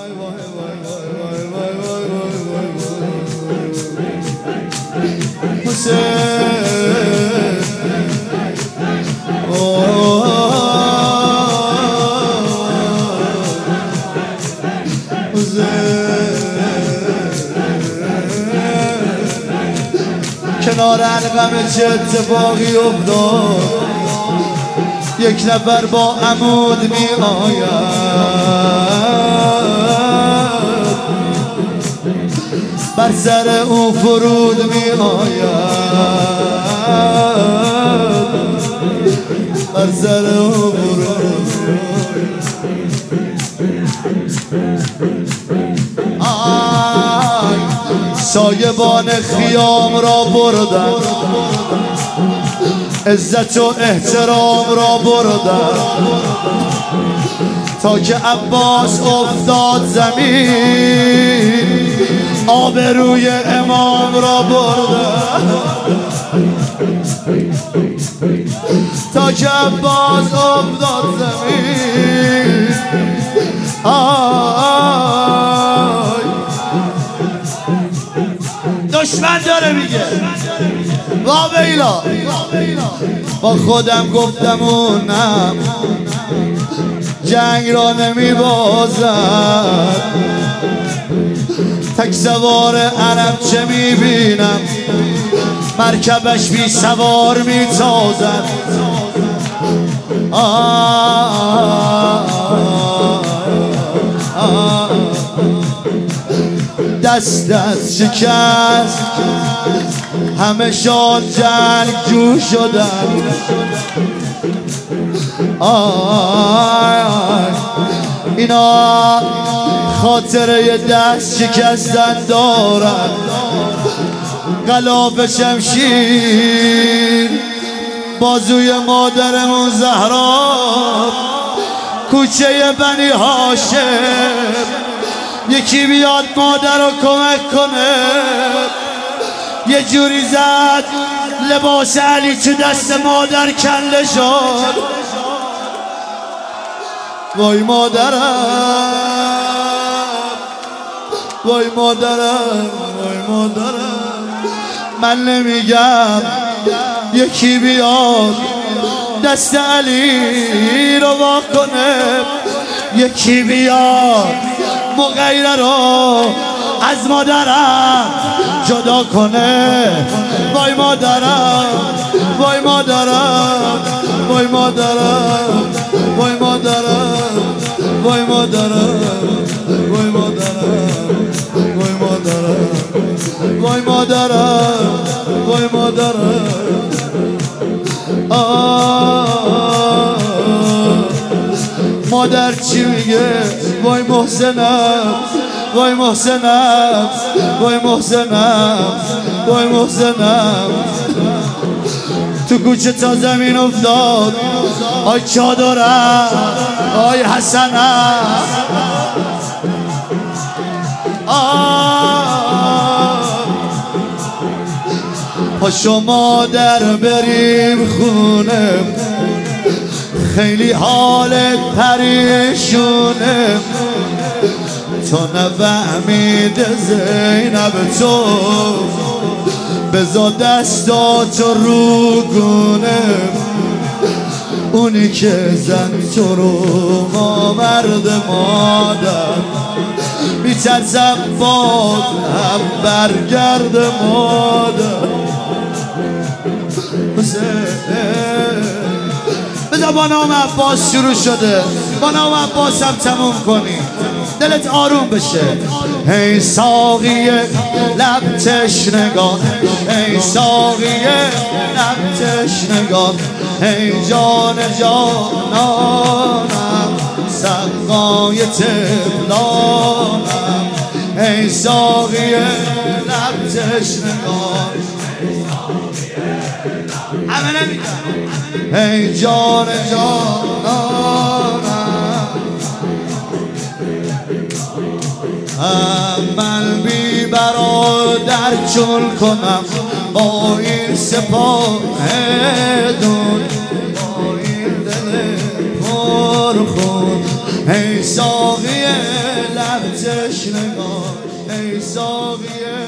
کنار علقمه چه اتفاقی افتاد، یک نفر با عمود می آید، بر سر او فرود می آید، بر سر او فرود می آید. سایبان خیام را بردن، عزت و احترام را بردن، تا که عباس افتاد زمین آبروی امام را بردن، تا که عباس افتاد زمین. دشمن داره میگه واویلا، با خودم گفتم اونم جنگ را نمیبازد، تک سوار عرب چه میبینم مرکبش بی سوار میتازد. دست شکست همه شان جنگجو شدن. اینا خاطره دست شکستن دارن، غلاف شمشیر بازوی مادرمون زهرا، کوچه بنی هاشم. یکی بیاد مادر رو کمک کنه. یه جوری زد لباس علی تو دست مادر کله شد. وای مادرم، وای مادرم، وای مادرم. من نمیگم یکی بیاد دست علی رو وا کنه، یکی بیاد مغیره رو از مادرم جدا کنه. وای مادرم، وای مادرم، وای مادرم، وای مادرم، وای مادرم، وای مادرم، وای مادرم، وای مادرم، وای مادرم. مادر چی میگه؟ وای محسنم، وای محسنم، وای محسنم، وای محسنم. تو کوچه تا زمین افتاد. آی چادرم، آی حسنم. پاشو مادر بریم خونه، خیلی حالت پریشونه. تو نفهمیده زینب تو، بذار دستاتو رو گونه. اونی که زن تو رو ما مرد مادر، میترسم باز هم برگرد مادر. بذار با نام عباس شروع شده، با نام عباس هم تموم کنی، دلت آروم بشه. ای ساقی لب تشنگان، ای ساقی لب تشنگان، ای جان جانانم، سقای طفلانم. ای ساقی لب تشنگان، همه نمیگن ای جان جانانم. من بی برادر چون کنم با این سپاه دون، با این دل پر خون. ای ساقی لب تشنگان ای ساقی